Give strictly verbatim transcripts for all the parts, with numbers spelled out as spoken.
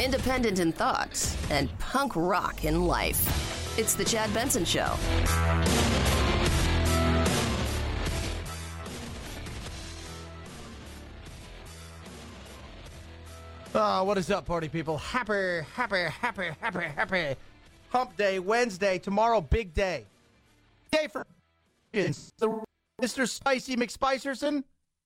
independent in thought, and punk rock in life. It's the Chad Benson Show. Oh, what is up, party people? Happy, happy, happy, happy, happy Hump Day, Wednesday. Tomorrow, big day. Day for Mister Spicy McSpicerson.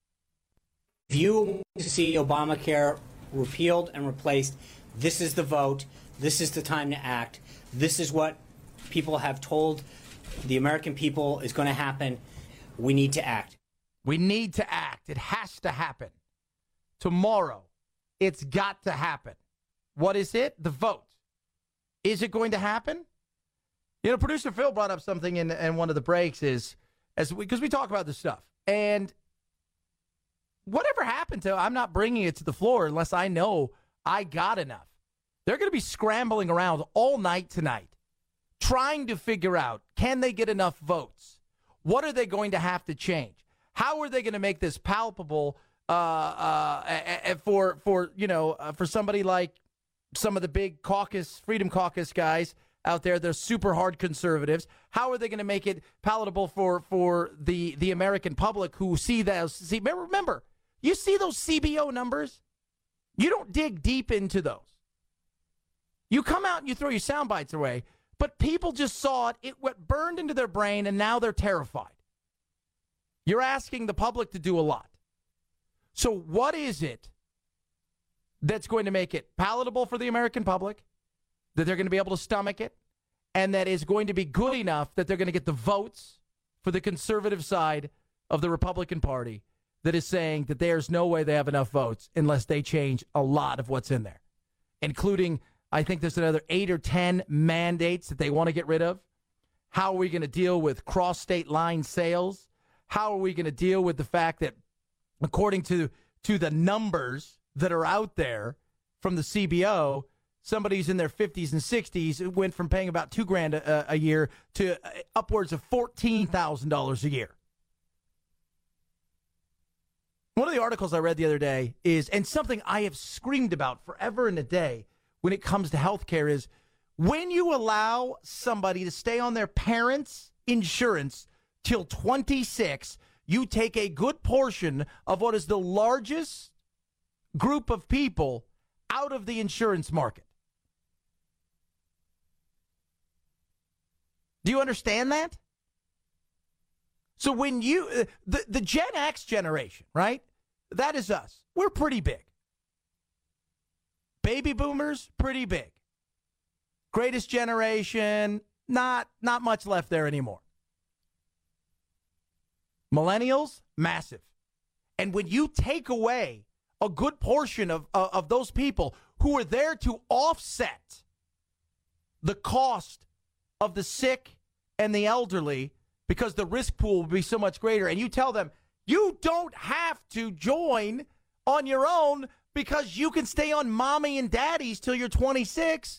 If you want to see Obamacare repealed and replaced, this is the vote. This is the time to act. This is what people have told the American people is going to happen. We need to act. We need to act. It has to happen. Tomorrow. It's got to happen. What is it? The vote. Is it going to happen? You know, producer Phil brought up something in, in one of the breaks is, as we, because we talk about this stuff. And whatever happened to, I'm not bringing it to the floor unless I know I got enough. They're going to be scrambling around all night tonight, trying to figure out, can they get enough votes? What are they going to have to change? How are they going to make this palpable uh, uh, for, for you know, uh, for somebody like some of the big caucus, Freedom Caucus guys out there? They're super hard conservatives. How are they going to make it palatable for, for the, the American public who see those? See, remember, remember, you see those C B O numbers? You don't dig deep into those. You come out and you throw your sound bites away, but people just saw it. It went burned into their brain, and now they're terrified. You're asking the public to do a lot. So what is it that's going to make it palatable for the American public, that they're going to be able to stomach it, and that is going to be good enough that they're going to get the votes for the conservative side of the Republican Party that is saying that there's no way they have enough votes unless they change a lot of what's in there, including, I think there's another eight or ten mandates that they want to get rid of. How are we going to deal with cross-state line sales? How are we going to deal with the fact that, according to, to the numbers that are out there from the C B O, somebody who's in their fifties and sixties went from paying about two grand a, a year to upwards of fourteen thousand dollars a year. One of the articles I read the other day is, and something I have screamed about forever and a day when it comes to health care, is when you allow somebody to stay on their parents' insurance till twenty-six, you take a good portion of what is the largest group of people out of the insurance market. Do you understand that? So when you, uh, the, the Gen X generation, right? That is us. We're pretty big. Baby boomers, pretty big. Greatest generation, not, not much left there anymore. Millennials, massive. And when you take away a good portion of, of, of those people who are there to offset the cost of the sick and the elderly, because the risk pool will be so much greater, and you tell them, you don't have to join on your own because you can stay on mommy and daddy's till you're twenty-six.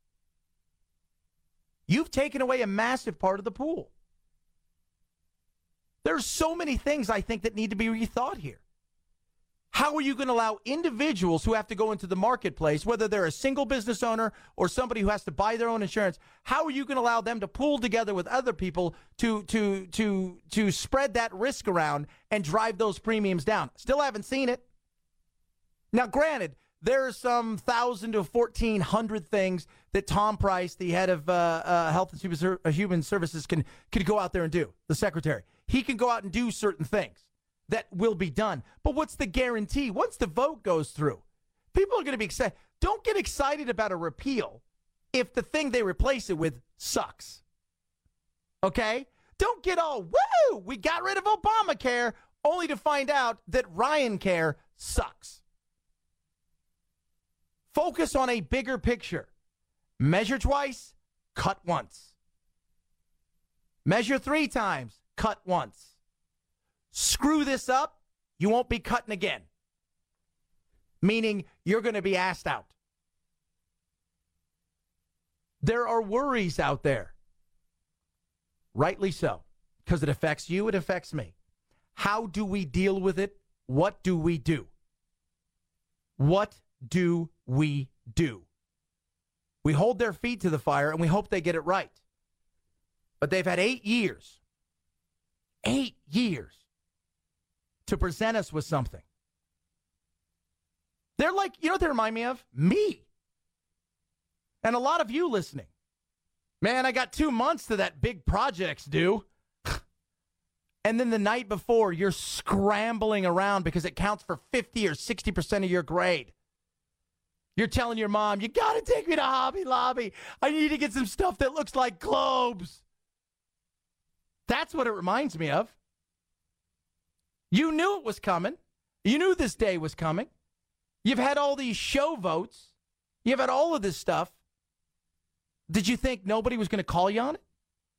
You've taken away a massive part of the pool. There's so many things I think that need to be rethought here. How are you going to allow individuals who have to go into the marketplace, whether they're a single business owner or somebody who has to buy their own insurance, how are you going to allow them to pool together with other people to to to to spread that risk around and drive those premiums down? Still haven't seen it. Now, granted, there are some thousand to fourteen hundred things that Tom Price, the head of uh, uh, Health and Human, Human Services, can can go out there and do. The secretary, he can go out and do certain things that will be done. But what's the guarantee? Once the vote goes through, people are going to be excited. Don't get excited about a repeal if the thing they replace it with sucks. Okay? Don't get all, woo, we got rid of Obamacare, only to find out that Ryan Care sucks. Focus on a bigger picture. Measure twice, cut once. Measure three times, cut once. Screw this up, you won't be cutting again. Meaning you're going to be asked out. There are worries out there. Rightly so, because it affects you, it affects me. How do we deal with it? What do we do? What do we do? We hold their feet to the fire, and we hope they get it right. But they've had eight years, eight years to present us with something. They're like, you know what they remind me of? Me. And a lot of you listening. Man, I got two months to that big project's due. And then the night before, you're scrambling around because it counts for fifty or sixty percent of your grade. You're telling your mom, you got to take me to Hobby Lobby. I need to get some stuff that looks like globes. That's what it reminds me of. You knew it was coming. You knew this day was coming. You've had all these show votes. You've had all of this stuff. Did you think nobody was going to call you on it?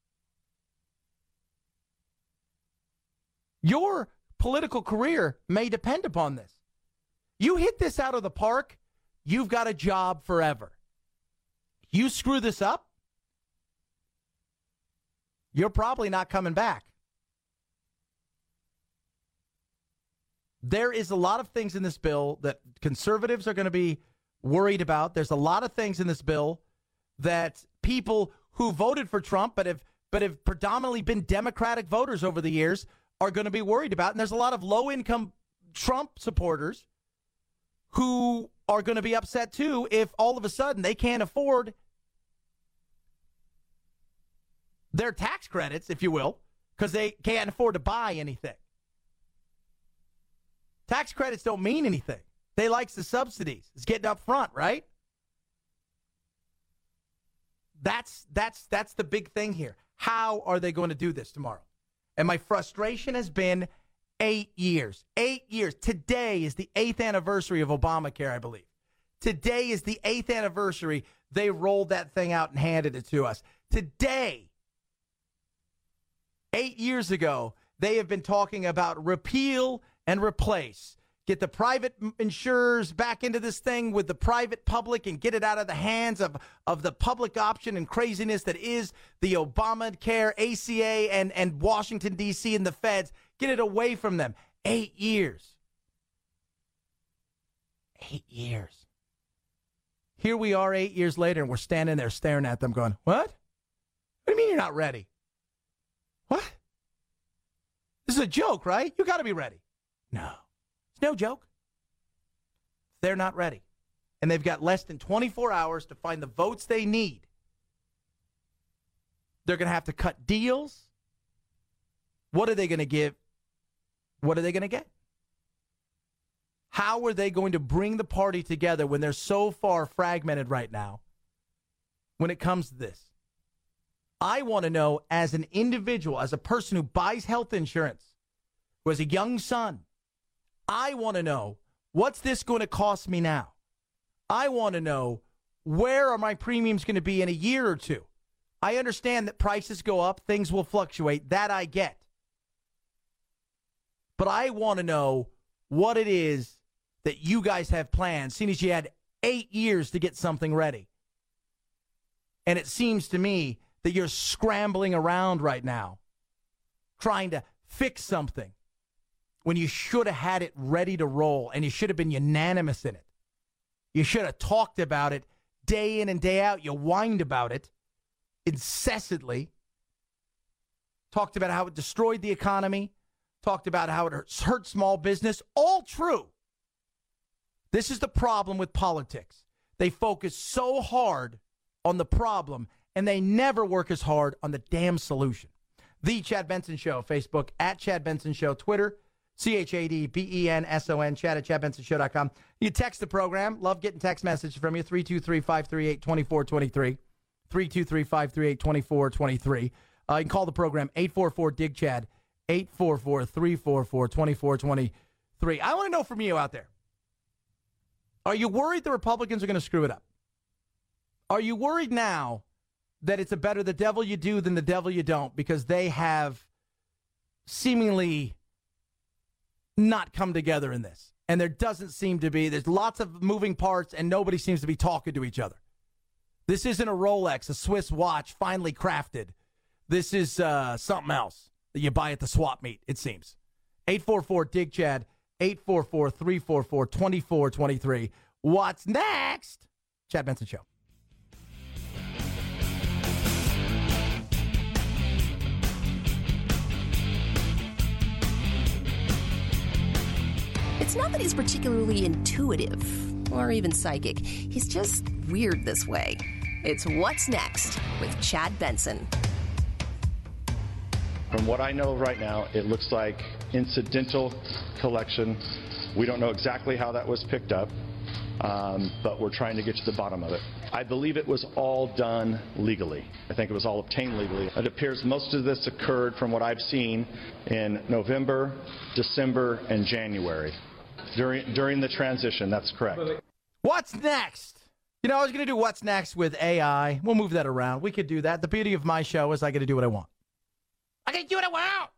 Your political career may depend upon this. You hit this out of the park, you've got a job forever. You screw this up, you're probably not coming back. There is a lot of things in this bill that conservatives are going to be worried about. There's a lot of things in this bill that people who voted for Trump but have but have predominantly been Democratic voters over the years are going to be worried about. And there's a lot of low-income Trump supporters who are going to be upset, too, if all of a sudden they can't afford their tax credits, if you will, because they can't afford to buy anything. Tax credits don't mean anything. They like the subsidies. It's getting up front, right? That's that's that's the big thing here. How are they going to do this tomorrow? And my frustration has been eight years. Eight years. Today is the eighth anniversary of Obamacare, I believe. Today is the eighth anniversary. They rolled that thing out and handed it to us. Today, eight years ago, they have been talking about repeal and replace. Get the private insurers back into this thing with the private public and get it out of the hands of, of the public option and craziness that is the Obamacare, A C A, and, and Washington, D C, and the feds. Get it away from them. Eight years. Eight years. Here we are eight years later, and we're standing there staring at them going, what? What do you mean you're not ready? What? This is a joke, right? You got to be ready. No. No joke. They're not ready. And they've got less than twenty-four hours to find the votes they need. They're going to have to cut deals. What are they going to give? What are they going to get? How are they going to bring the party together when they're so far fragmented right now when it comes to this? I want to know, as an individual, as a person who buys health insurance, who has a young son, I want to know, what's this going to cost me now? I want to know, where are my premiums going to be in a year or two? I understand that prices go up, things will fluctuate. That I get. But I want to know what it is that you guys have planned, seeing as you had eight years to get something ready. And it seems to me that you're scrambling around right now, trying to fix something, when you should have had it ready to roll and you should have been unanimous in it. You should have talked about it day in and day out. You whined about it incessantly. Talked about how it destroyed the economy. Talked about how it hurt, hurt small business. All true. This is the problem with politics. They focus so hard on the problem and they never work as hard on the damn solution. The Chad Benson Show, Facebook, at Chad Benson Show, Twitter, C H A D B E N S O N, Chad at chad benson show dot com. You text the program. Love getting text messages from you. three two three, five three eight, two four two three. three two three, five three eight, two four two three. Uh, you can call the program eight four four, D I G, Chad, eight four four, three four four, two four two three. I want to know from you out there. Are you worried the Republicans are going to screw it up? Are you worried now that it's a better the devil you do than the devil you don't because they have seemingly not come together in this? And there doesn't seem to be. There's lots of moving parts and nobody seems to be talking to each other. This isn't a Rolex, a Swiss watch finely crafted. This is uh, something else that you buy at the swap meet, it seems. eight four four, D I G, Chad, eight four four, three four four, two four two three. What's next? Chad Benson Show. It's not that he's particularly intuitive or even psychic. He's just weird this way. It's What's Next with Chad Benson. From what I know right now, it looks like incidental collection. We don't know exactly how that was picked up, um, but we're trying to get to the bottom of it. I believe it was all done legally. I think it was all obtained legally. It appears most of this occurred, from what I've seen, in November, December, and January. During, during the transition, that's correct. What's next? You know, I was going to do What's Next with A I. We'll move that around. We could do that. The beauty of my show is I get to do what I want. I get to do what I want.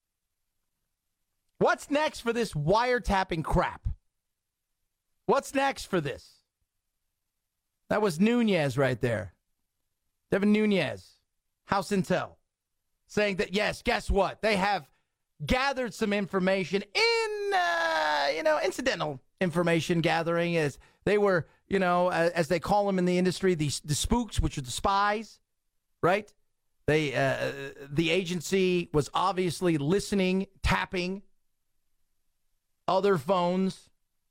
What's next for this wiretapping crap? What's next for this? That was Nunes right there. Devin Nunes, House Intel, saying that, yes, guess what? They have gathered some information in, uh, you know, incidental information gathering as they were, you know, as they call them in the industry, the, the spooks, which are the spies, right? They, uh, the agency was obviously listening, tapping other phones,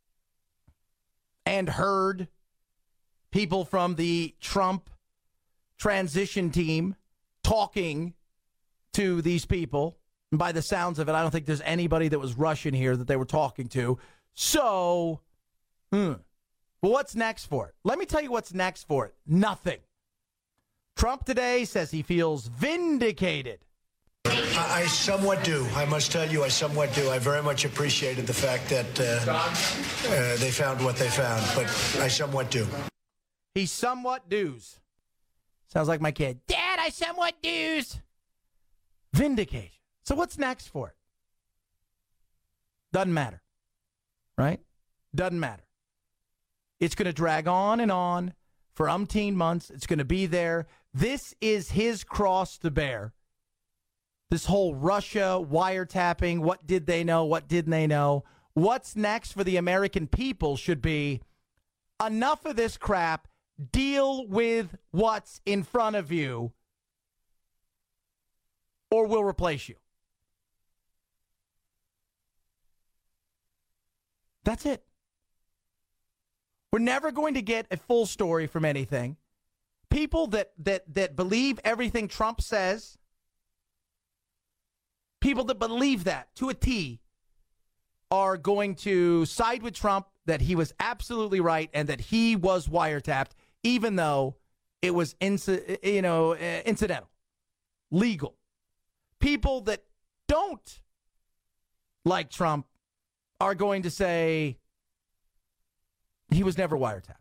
and heard people from the Trump transition team talking to these people. And by the sounds of it, I don't think there's anybody that was Russian here that they were talking to. So, hmm. Well, what's next for it? Let me tell you what's next for it. Nothing. Trump today says he feels vindicated. I somewhat do. I must tell you, I somewhat do. I very much appreciated the fact that uh, uh, they found what they found, but I somewhat do. He somewhat does. Sounds like my kid. Dad, I somewhat does. Vindication. So what's next for it? Doesn't matter. Right? Doesn't matter. It's going to drag on and on for umpteen months. It's going to be there. This is his cross to bear. This whole Russia wiretapping, what did they know, what didn't they know? What's next for the American people should be enough of this crap. Deal with what's in front of you, or we'll replace you. That's it. We're never going to get a full story from anything. People that that that believe everything Trump says, people that believe that to a T, are going to side with Trump, that he was absolutely right and that he was wiretapped, even though it was inc- you know uh, incidental, legal. People that don't like Trump are going to say he was never wiretapped.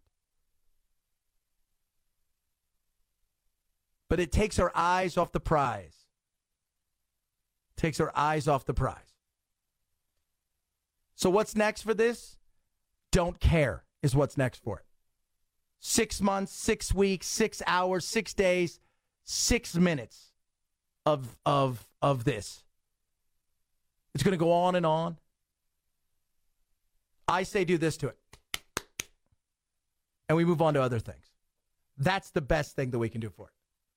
But it takes our eyes off the prize. Takes our eyes off the prize. So what's next for this? Don't care is what's next for it. Six months, six weeks, six hours, six days, six minutes of of of this. It's going to go on and on. I say do this to it. And we move on to other things. That's the best thing that we can do for it.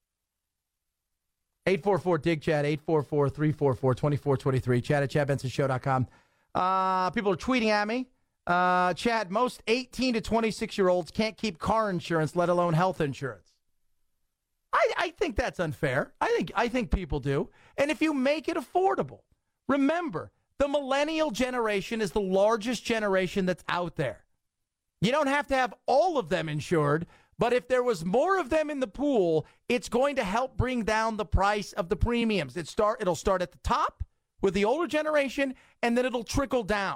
eight four four D I G C H A T, eight four four, three four four, two four two three, Chad at chad benson show dot com. Uh, people are tweeting at me. Uh, Chad, most eighteen to twenty-six-year-olds can't keep car insurance, let alone health insurance. I, I think that's unfair. I think I think people do. And if you make it affordable, remember, the millennial generation is the largest generation that's out there. You don't have to have all of them insured, but if there was more of them in the pool, it's going to help bring down the price of the premiums. It start, it'll start at the top with the older generation, and then it'll trickle down.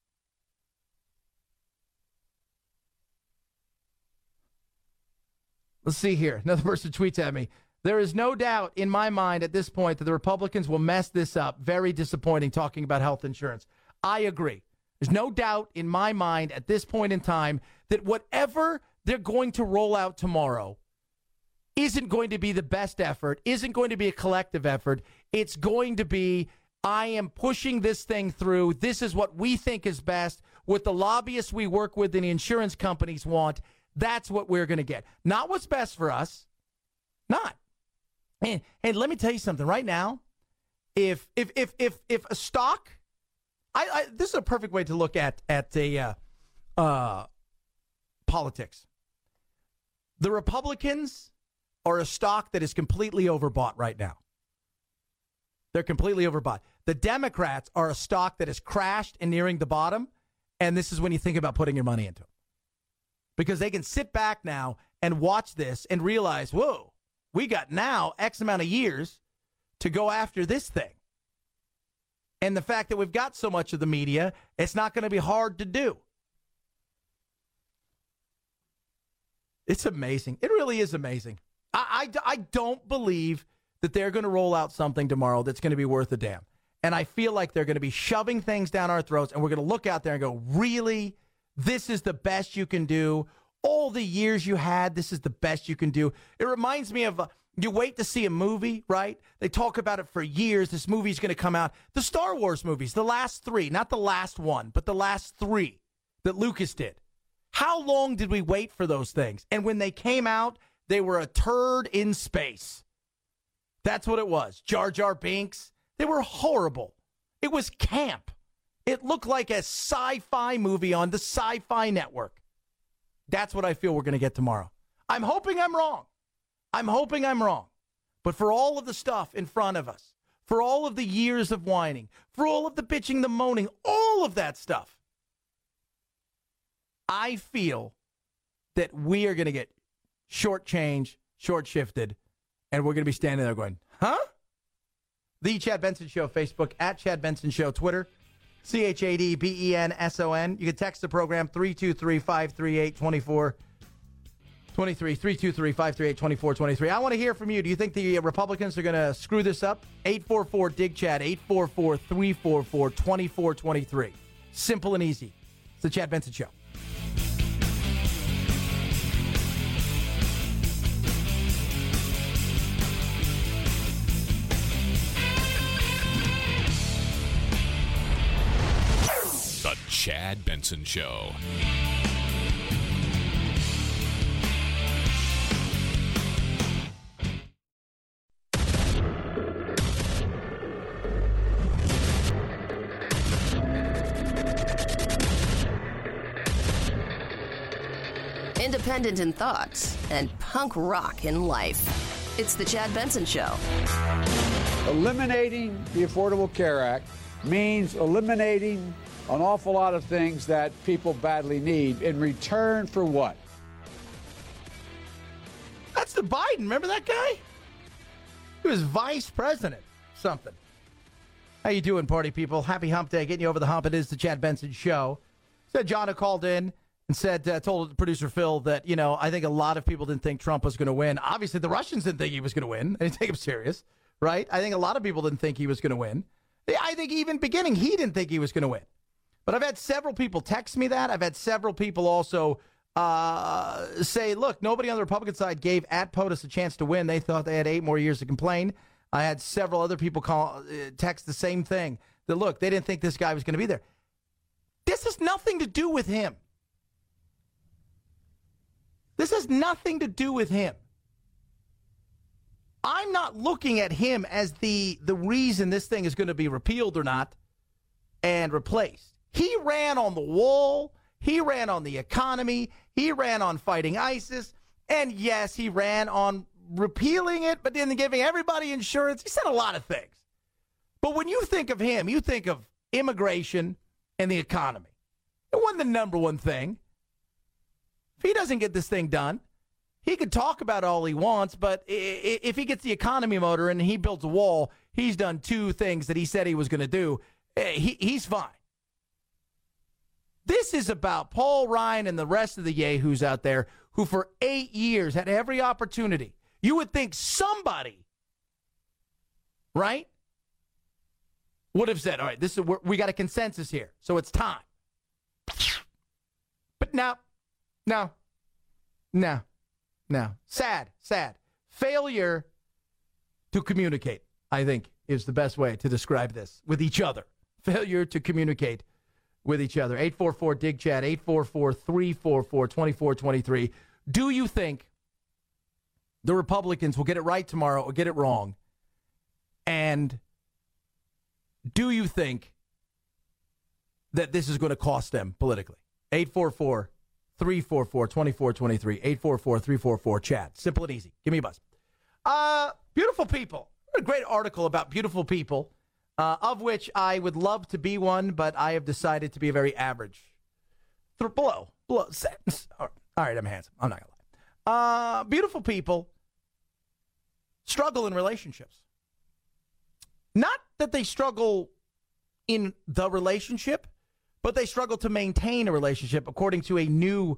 Let's see here. Another person tweets at me. There is no doubt in my mind at this point that the Republicans will mess this up. Very disappointing talking about health insurance. I agree. There's no doubt in my mind at this point in time that whatever they're going to roll out tomorrow isn't going to be the best effort, isn't going to be a collective effort. It's going to be, I am pushing this thing through. This is what we think is best. What the lobbyists we work with and the insurance companies want, that's what we're going to get. Not what's best for us. Not. And, and let me tell you something right now. If if if if if a stock I, I this is a perfect way to look at at a uh, uh, politics. The Republicans are a stock that is completely overbought right now. They're completely overbought. The Democrats are a stock that has crashed and nearing the bottom, and this is when you think about putting your money into them. Because they can sit back now and watch this and realize, whoa, we got now X amount of years to go after this thing. And the fact that we've got so much of the media, it's not going to be hard to do. It's amazing. It really is amazing. I, I, I don't believe that they're going to roll out something tomorrow that's going to be worth a damn. And I feel like they're going to be shoving things down our throats, and we're going to look out there and go, really? This is the best you can do? All the years you had, this is the best you can do? It reminds me of, uh, you wait to see a movie, right? They talk about it for years. This movie's going to come out. The Star Wars movies, the last three, not the last one, but the last three that Lucas did. How long did we wait for those things? And when they came out, they were a turd in space. That's what it was. Jar Jar Binks. They were horrible. It was camp. It looked like a sci-fi movie on the Sci-Fi Network. That's what I feel we're going to get tomorrow. I'm hoping I'm wrong. I'm hoping I'm wrong. But for all of the stuff in front of us, for all of the years of whining, for all of the bitching, the moaning, all of that stuff, I feel that we are going to get shortchanged, short-shifted, and we're going to be standing there going, huh? The Chad Benson Show, Facebook, at Chad Benson Show, Twitter, C H A D B E N S O N. You can text the program, three two three, five three eight, two four two three, three two three, five three eight, two four two three. I want to hear from you. Do you think the Republicans are going to screw this up? eight four four, D I G, Chad, eight four four, three four four, two four two three. Simple and easy. It's the Chad Benson Show. The Chad Benson Show. Independent in thoughts and punk rock in life. It's the Chad Benson Show. Eliminating the Affordable Care Act means eliminating an awful lot of things that people badly need in return for what? That's the Biden. Remember that guy? He was vice president. Something. How you doing, party people? Happy hump day. Getting you over the hump. It is the Chad Benson Show. Said John had called in and said, uh, told producer Phil that, you know, I think a lot of people didn't think Trump was going to win. Obviously, the Russians didn't think he was going to win. They didn't take him serious, right? I think a lot of people didn't think he was going to win. I think even beginning, he didn't think he was going to win. But I've had several people text me that. I've had several people also uh, say, look, nobody on the Republican side gave at POTUS a chance to win. They thought they had eight more years to complain. I had several other people call, uh, text the same thing, that, look, they didn't think this guy was going to be there. This has nothing to do with him. This has nothing to do with him. I'm not looking at him as the, the reason this thing is going to be repealed or not and replaced. He ran on the wall. He ran on the economy. He ran on fighting ISIS. And yes, he ran on repealing it, but then giving everybody insurance. He said a lot of things. But when you think of him, you think of immigration and the economy. It wasn't the number one thing. If he doesn't get this thing done, he could talk about all he wants, but if he gets the economy motor and he builds a wall, he's done two things that he said he was going to do. He, he's fine. This is about Paul Ryan and the rest of the yahoos out there who for eight years had every opportunity. You would think somebody, right, would have said, all right, this is we're, we got a consensus here, so it's time. But no, no, no, no. Sad, sad. Failure to communicate, I think, is the best way to describe this with each other. Failure to communicate with each other. eight four four, D I G, Chad, eight four four, three four four, two four two three. Do you think the Republicans will get it right tomorrow or get it wrong? And do you think that this is going to cost them politically. eight four four, three four four, two four two three. eight four four, three four four, chat. Simple and easy. Give me a buzz. Uh, beautiful people. A great article about beautiful people, uh, of which I would love to be one, but I have decided to be a very average. Th- below. Below. All right, I'm handsome. I'm not going to lie. Uh, beautiful people struggle in relationships. Not that they struggle in the relationship, but they struggle to maintain a relationship, according to a new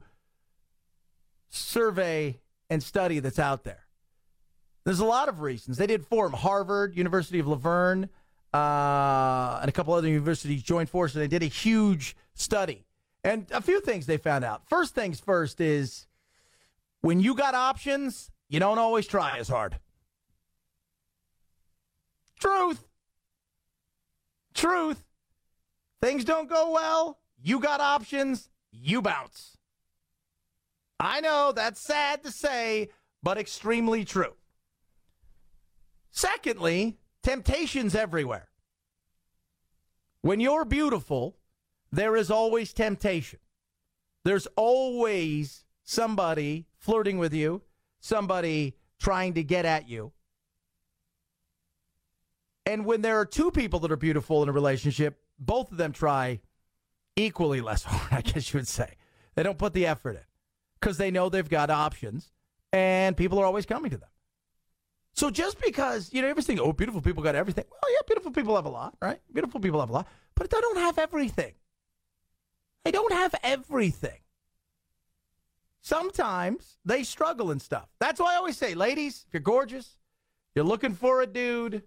survey and study that's out there. There's a lot of reasons. They did four of them. Harvard, University of Laverne, uh, and a couple other universities joined forces. They did a huge study. And a few things they found out. First things first is when you got options, you don't always try as hard. Truth. Truth. Things don't go well. You got options. You bounce. I know that's sad to say, but extremely true. Secondly, temptation's everywhere. When you're beautiful, there is always temptation. There's always somebody flirting with you, somebody trying to get at you. And when there are two people that are beautiful in a relationship, both of them try equally less hard, I guess you would say. They don't put the effort in because they know they've got options and people are always coming to them. So just because, you know, you ever think, oh, beautiful people got everything. Well, yeah, beautiful people have a lot, right? Beautiful people have a lot, but they don't have everything. They don't have everything. Sometimes they struggle in stuff. That's why I always say, ladies, if you're gorgeous, you're looking for a dude,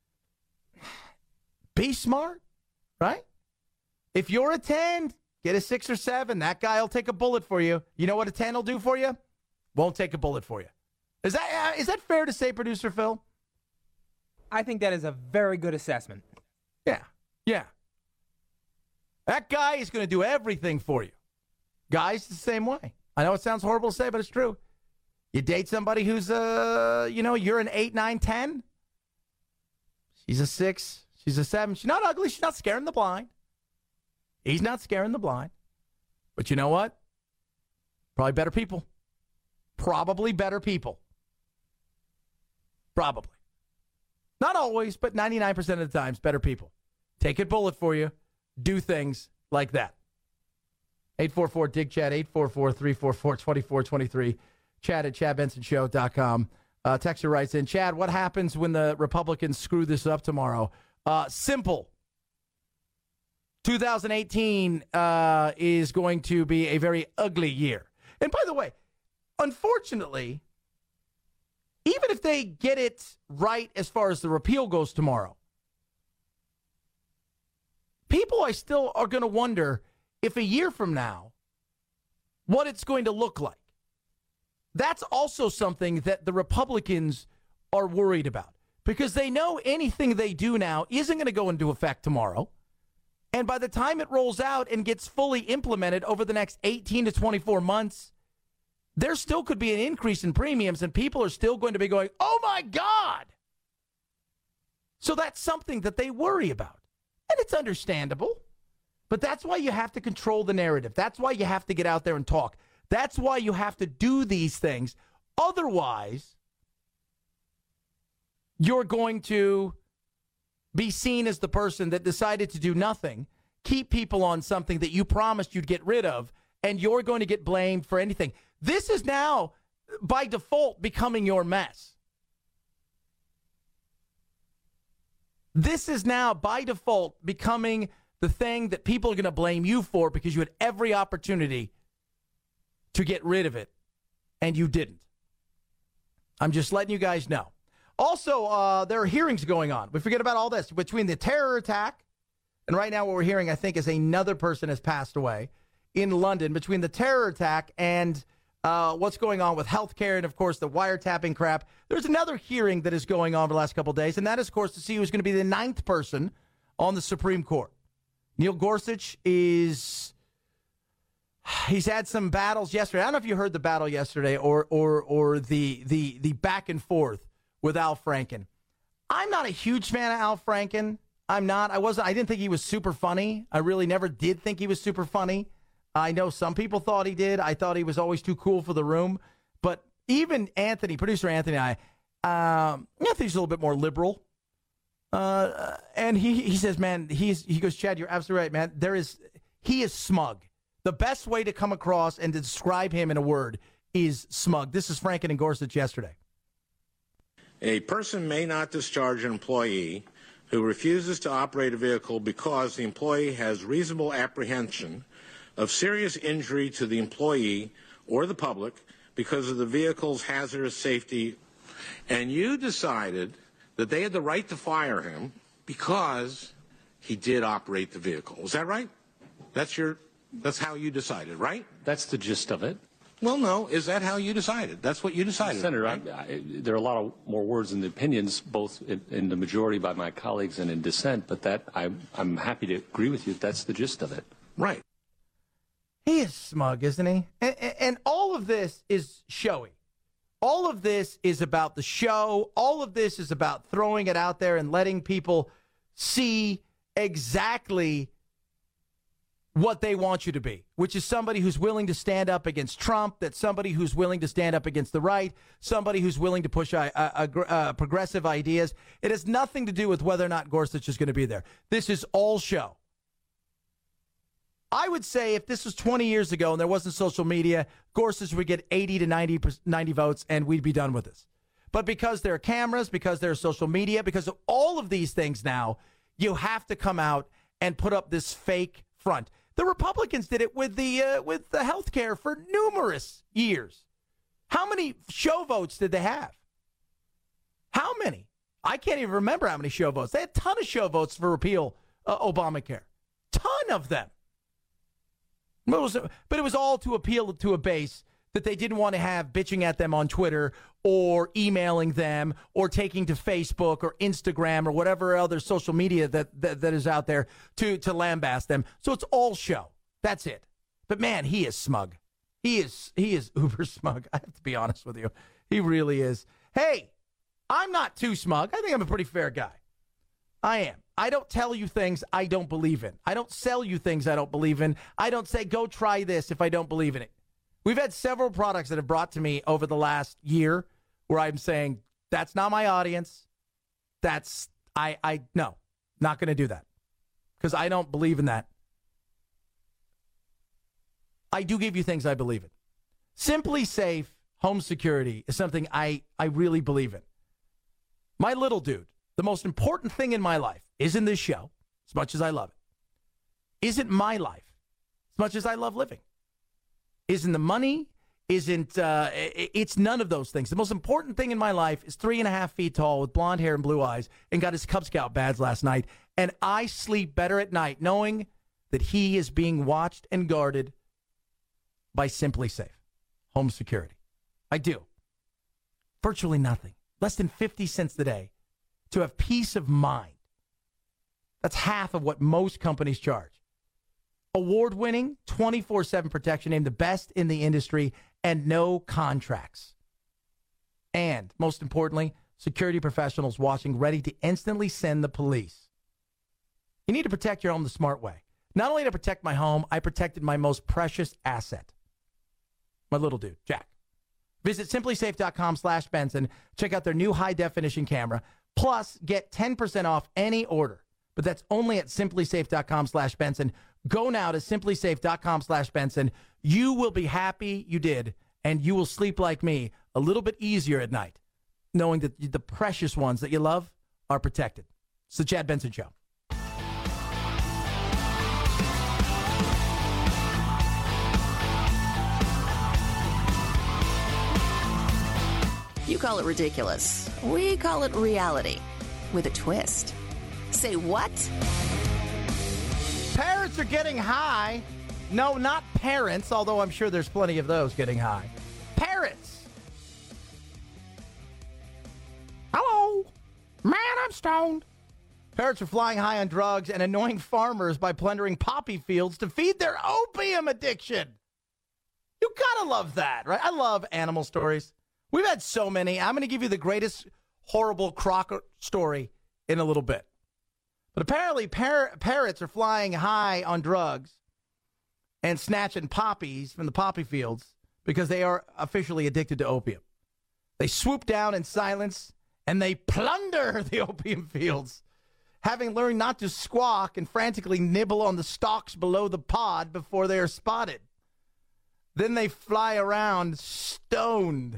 be smart, right? If you're a ten, get a six or seven. That guy will take a bullet for you. You know what a ten will do for you? Won't take a bullet for you. Is that uh, is that fair to say, Producer Phil? I think that is a very good assessment. Yeah, yeah. That guy is going to do everything for you. Guys, the same way. I know it sounds horrible to say, but it's true. You date somebody who's, uh, you know, you're an eight, nine, ten. She's a six. She's a seven. She's not ugly. She's not scaring the blind. He's not scaring the blind. But you know what? Probably better people. Probably better people. Probably. Not always, but ninety-nine percent of the times, better people. Take a bullet for you. Do things like that. eight four four, D I G, chat, eight four four, three four four, two four two three. Chad at chad benson show dot com. Uh, Texter writes in, Chad, what happens when the Republicans screw this up tomorrow? Uh, simple. two thousand eighteen uh, is going to be a very ugly year. And by the way, unfortunately, even if they get it right as far as the repeal goes tomorrow, people I still are going to wonder if a year from now, what it's going to look like. That's also something that the Republicans are worried about because they know anything they do now isn't going to go into effect tomorrow. And by the time it rolls out and gets fully implemented over the next eighteen to twenty-four months, there still could be an increase in premiums and people are still going to be going, oh my God. So that's something that they worry about. And it's understandable. But that's why you have to control the narrative. That's why you have to get out there and talk. That's why you have to do these things. Otherwise, you're going to be seen as the person that decided to do nothing, keep people on something that you promised you'd get rid of, and you're going to get blamed for anything. This is now, by default, becoming your mess. This is now, by default, becoming the thing that people are going to blame you for because you had every opportunity to get rid of it, and you didn't. I'm just letting you guys know. Also, uh, there are hearings going on. We forget about all this. Between the terror attack, and right now what we're hearing, I think, is another person has passed away in London. Between the terror attack and uh, what's going on with healthcare and, of course, the wiretapping crap, there's another hearing that is going on the last couple of days, and that is, of course, to see who's going to be the ninth person on the Supreme Court. Neil Gorsuch is... He's had some battles yesterday. I don't know if you heard the battle yesterday or or or the the the back and forth with Al Franken. I'm not a huge fan of Al Franken. I'm not. I wasn't. I didn't think he was super funny. I really never did think he was super funny. I know some people thought he did. I thought he was always too cool for the room. But even Anthony, producer Anthony and I, um, Anthony's a little bit more liberal. Uh, and he, he says, man, he's, he goes, Chad, you're absolutely right, man. There is, he is smug. The best way to come across and to describe him in a word is smug. This is Franken and Gorsuch yesterday. A person may not discharge an employee who refuses to operate a vehicle because the employee has reasonable apprehension of serious injury to the employee or the public because of the vehicle's hazardous safety. And you decided that they had the right to fire him because he did operate the vehicle. Is that right? That's your, that's how you decided, right? That's the gist of it. Well, no. Is that how you decided? That's what you decided, Senator, right? I, I, there are a lot of more words in the opinions, both in, in the majority by my colleagues and in dissent, but that I, I'm happy to agree with you. That's the gist of it. Right. He is smug, isn't he? And, and all of this is showy. All of this is about the show. All of this is about throwing it out there and letting people see exactly what they want you to be, which is somebody who's willing to stand up against Trump, that's somebody who's willing to stand up against the right, somebody who's willing to push uh, uh, uh, progressive ideas. It has nothing to do with whether or not Gorsuch is going to be there. This is all show. I would say if this was twenty years ago and there wasn't social media, Gorsuch would get eighty to ninety, ninety votes and we'd be done with this. But because there are cameras, because there's social media, because of all of these things now, you have to come out and put up this fake front. The Republicans did it with the uh, with the health care for numerous years. How many show votes did they have? How many? I can't even remember how many show votes. They had a ton of show votes for repeal uh, Obamacare. Ton of them. But it, was, but it was all to appeal to a base that they didn't want to have bitching at them on Twitter or emailing them or taking to Facebook or Instagram or whatever other social media that, that, that is out there to, to lambast them. So it's all show. That's it. But, man, he is smug. He is he is uber smug. I have to be honest with you. He really is. Hey, I'm not too smug. I think I'm a pretty fair guy. I am. I don't tell you things I don't believe in. I don't sell you things I don't believe in. I don't say, go try this if I don't believe in it. We've had several products that have brought to me over the last year where I'm saying, that's not my audience. That's, I, I, no, not going to do that because I don't believe in that. I do give you things I believe in. Simply Safe home security is something I, I really believe in. My little dude, the most important thing in my life isn't this show, as much as I love it. Isn't my life, as much as I love living. Isn't the money, isn't, uh, it's none of those things. The most important thing in my life is three and a half feet tall with blonde hair and blue eyes and got his Cub Scout badge last night. And I sleep better at night knowing that he is being watched and guarded by Simply Safe home security. I do. Virtually nothing. Less than fifty cents a day to have peace of mind. That's half of what most companies charge. Award-winning, twenty-four seven protection, named the best in the industry, and no contracts. And, most importantly, security professionals watching, ready to instantly send the police. You need to protect your home the smart way. Not only to protect my home, I protected my most precious asset. My little dude, Jack. Visit simplysafe.com slash Benson. Check out their new high-definition camera. Plus, get ten percent off any order. But that's only at simplysafe.com slash Benson. Go now to simplysafe.com slash Benson. You will be happy you did, and you will sleep like me a little bit easier at night, knowing that the precious ones that you love are protected. It's the Chad Benson Show. You call it ridiculous. We call it reality with a twist. Say what? Parents are getting high. No, not parents, although I'm sure there's plenty of those getting high. Parents. Hello. Man, I'm stoned. Parents are flying high on drugs and annoying farmers by plundering poppy fields to feed their opium addiction. You gotta love that, right? I love animal stories. We've had so many. I'm going to give you the greatest horrible croc story in a little bit. But apparently par- parrots are flying high on drugs and snatching poppies from the poppy fields because they are officially addicted to opium. They swoop down in silence and they plunder the opium fields, having learned not to squawk and frantically nibble on the stalks below the pod before they are spotted. Then they fly around stoned.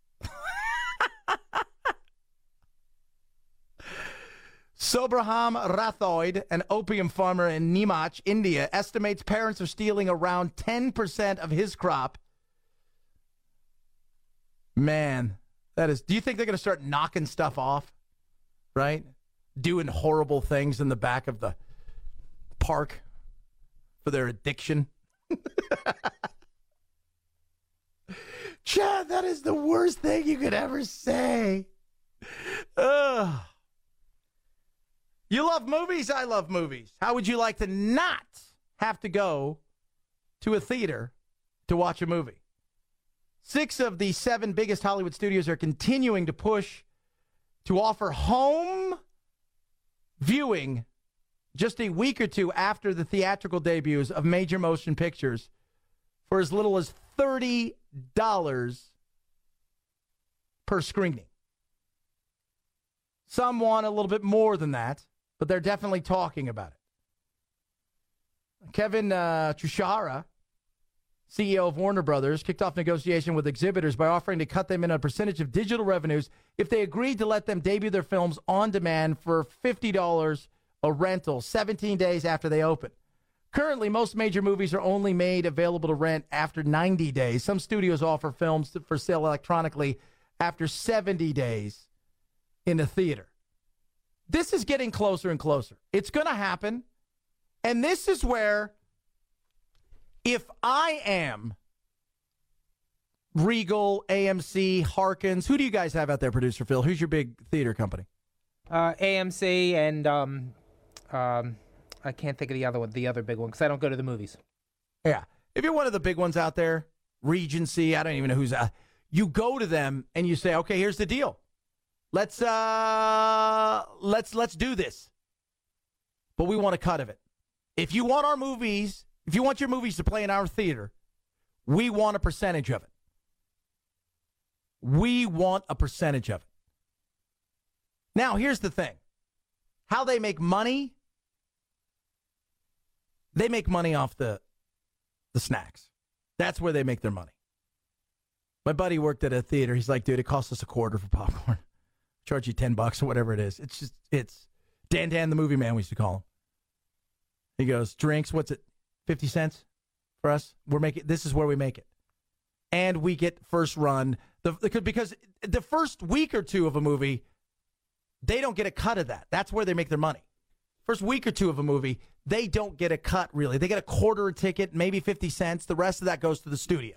Sobraham Rathoid, an opium farmer in Neemuch, India, estimates parents are stealing around ten percent of his crop. Man, that is... Do you think they're going to start knocking stuff off? Right? Doing horrible things in the back of the park for their addiction? Chad, that is the worst thing you could ever say. Ugh. You love movies? I love movies. How would you like to not have to go to a theater to watch a movie? Six of the seven biggest Hollywood studios are continuing to push to offer home viewing just a week or two after the theatrical debuts of major motion pictures for as little as thirty dollars per screening. Some want a little bit more than that, but they're definitely talking about it. Kevin uh, Trushara, C E O of Warner Brothers, kicked off negotiation with exhibitors by offering to cut them in a percentage of digital revenues if they agreed to let them debut their films on demand for fifty dollars a rental, seventeen days after they open. Currently, most major movies are only made available to rent after ninety days. Some studios offer films for sale electronically after seventy days in a theater. This is getting closer and closer. It's going to happen. And this is where, if I am Regal, A M C, Harkins, who do you guys have out there, Producer Phil? Who's your big theater company? Uh, A M C and um, um, I can't think of the other one, the other big one, because I don't go to the movies. Yeah. If you're one of the big ones out there, Regency, I don't even know who's out. You go to them and you say, okay, here's the deal. Let's uh let's let's do this. But we want a cut of it. If you want our movies, if you want your movies to play in our theater, we want a percentage of it. We want a percentage of it. Now, here's the thing. How they make money, they make money off the the snacks. That's where they make their money. My buddy worked at a theater. He's like, dude, it costs us a quarter for popcorn. Charge you ten bucks or whatever it is. It's just, it's Dan Dan the movie man, we used to call him. He goes, drinks, what's it, fifty cents for us? We're making, this is where we make it. And we get first run. The, because the first week or two of a movie, they don't get a cut of that. That's where they make their money. First week or two of a movie, they don't get a cut, really. They get a quarter a ticket, maybe fifty cents. The rest of that goes to the studio.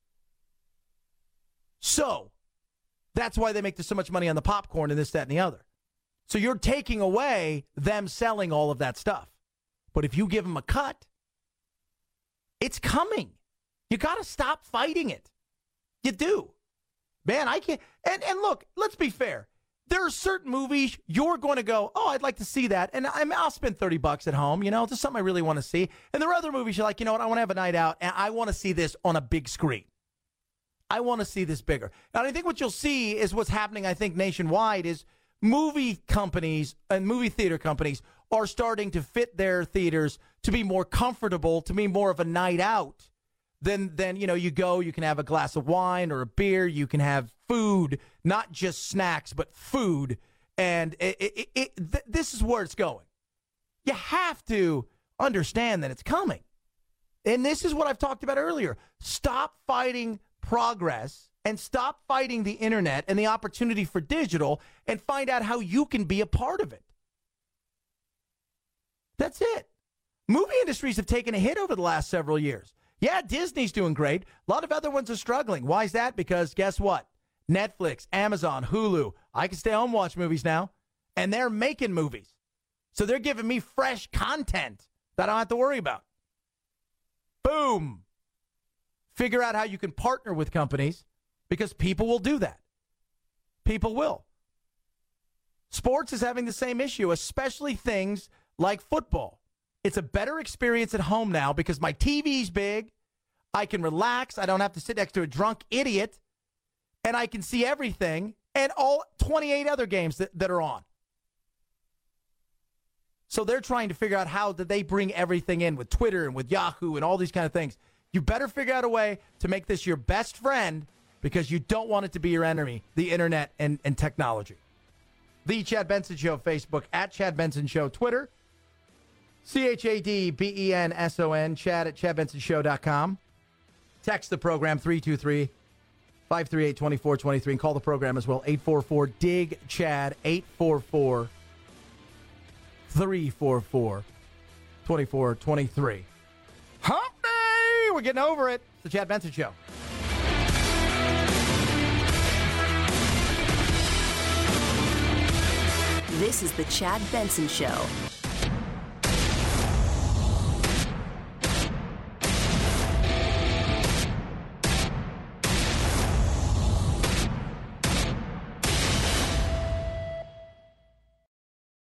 So, that's why they make so much money on the popcorn and this, that, and the other. So you're taking away them selling all of that stuff. But if you give them a cut, it's coming. You got to stop fighting it. You do. Man, I can't. And, and look, let's be fair. There are certain movies you're going to go, oh, I'd like to see that. And I'm, I'll spend thirty bucks at home. You know, just something I really want to see. And there are other movies you're like, you know what, I want to have a night out, and I want to see this on a big screen. I want to see this bigger. And I think what you'll see is what's happening, I think, nationwide is movie companies and movie theater companies are starting to fit their theaters to be more comfortable, to be more of a night out. Then, then you know, you go, you can have a glass of wine or a beer. You can have food, not just snacks, but food. And it, it, it, th- this is where it's going. You have to understand that it's coming. And this is what I've talked about earlier. Stop fighting progress and stop fighting the internet and the opportunity for digital and find out how you can be a part of it. That's it. Movie industries have taken a hit over the last several years. Yeah, Disney's doing great. A lot of other ones are struggling. Why is that? Because guess what? Netflix, Amazon, Hulu, I can stay home and watch movies now, and they're making movies. So they're giving me fresh content that I don't have to worry about. Boom. Figure out how you can partner with companies because people will do that. People will. Sports is having the same issue, especially things like football. It's a better experience at home now because my T V's big. I can relax. I don't have to sit next to a drunk idiot. And I can see everything and all twenty-eight other games that, that are on. So they're trying to figure out how did they bring everything in with Twitter and with Yahoo and all these kind of things. You better figure out a way to make this your best friend because you don't want it to be your enemy, the internet and, and technology. The Chad Benson Show, Facebook, at Chad Benson Show, Twitter, C H A D B E N S O N, Chad at chad benson show dot com. Text the program, three two three, five three eight, two four two three, and call the program as well, eight four four, D I G, Chad, eight four four, three four four, two four two three. Hump day! We're getting over it. It's the Chad Benson Show. This is the Chad Benson Show.